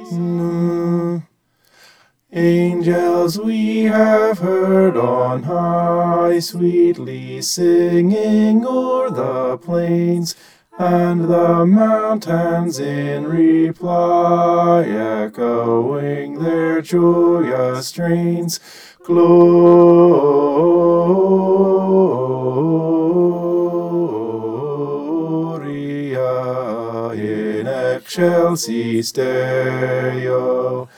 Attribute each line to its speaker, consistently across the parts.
Speaker 1: Angels we have heard on high, sweetly singing o'er the plains, and the mountains in reply, echoing their joyous strains. Gloria in excelsis Deo.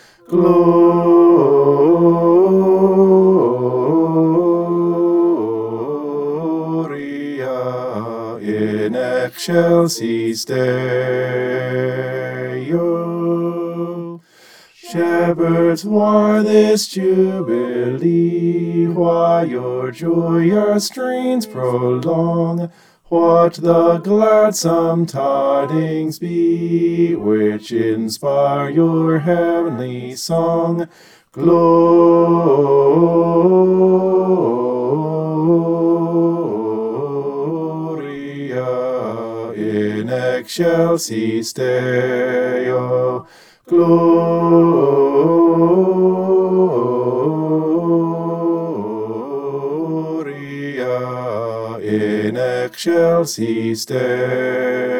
Speaker 1: Gloria in excelsis Deo. Shepherds, why this jubilee? Why your joyous strains prolong? What the gladsome tidings be, which inspire your heavenly song? Gloria in excelsis Deo. Gloria in excelsis Deo.